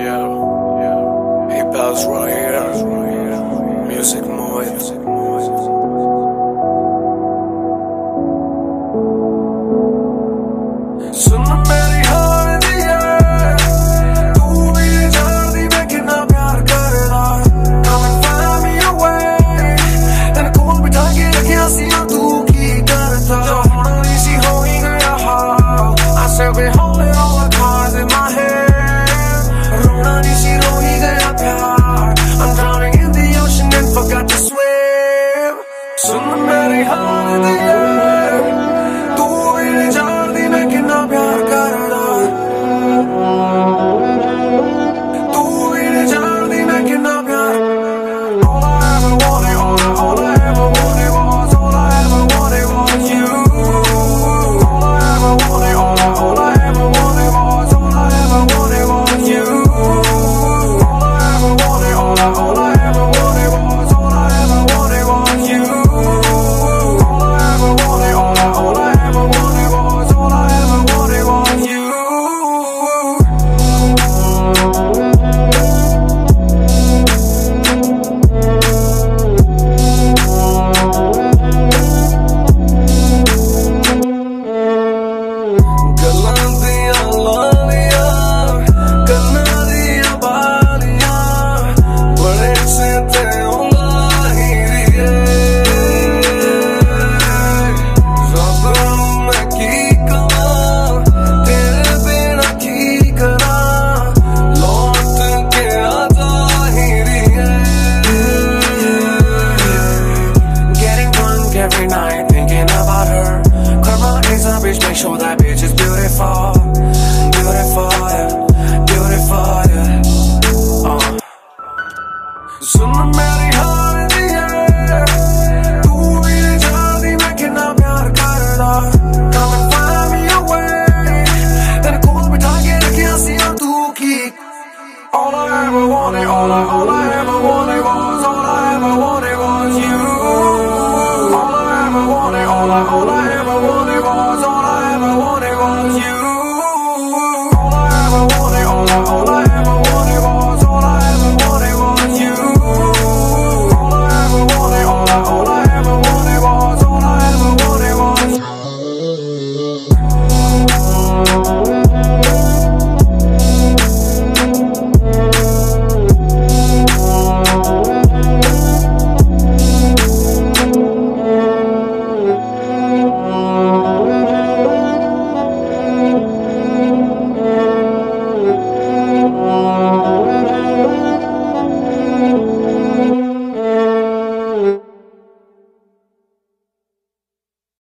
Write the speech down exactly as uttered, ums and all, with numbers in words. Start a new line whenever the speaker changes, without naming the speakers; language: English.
yeah, yeah. Hey, Bells right here. Music Moed. सुन मेरी हार दिया तू भी जान दी मैं कितना प्यार करदा come and find me a way तेरे कोल बिठा के रखिया सी तू की करदा जो होना नहीं सी हो ही गया हाल I said we holding all the cards in my hand रोना नहीं सी रो ही गया प्यार I'm drowning in the ocean and forgot to swim सुन मेरी हार दिया तू भी जान दी मैं कितना प्यार करदा तू भी जान दी मैं कितना प्यार All I ever wanted, all I, all I ever wanted was all I ever wanted was you All I ever wanted, all I, all I ever wanted was all I ever wanted was you All I ever wanted, all I, all I ever wanted was all I ever wanted was you All I ever wanted, all I, all I ever wanted was all I ever wanted was you ਗੱਲਾਂ ਦੀਆਂ ਲਾਲੀਆਂ ਕੰਨਾਂ ਦੀਆਂ ਬਾਲੀਆਂ ਬੜੇ ਸਿੱਤੇ ਹੁੰਦਾ ਹੀਰੀਏ ਰੱਬ ਨੂੰ ਮੈਂ ਕੀ ਕਵਾਂ ਤੇਰੇ ਬਿਨਾਂ ਕੀ ਕਰਾਂ ਲੌਟ ਕੇ ਆ ਜਾ ਹੀਰੀਏ Getting drunk every night thinking about her Curl my eyes up, bitch, make sure that bitch is beautiful Beautiful, yeah, beautiful, yeah uh. सुन मेरी हार दिया तू भी जान दी मैं कितना प्यार करदा Come and find me a way तेरे कोल बिठा के रखिया सी तू की All I ever wanted, all I, all I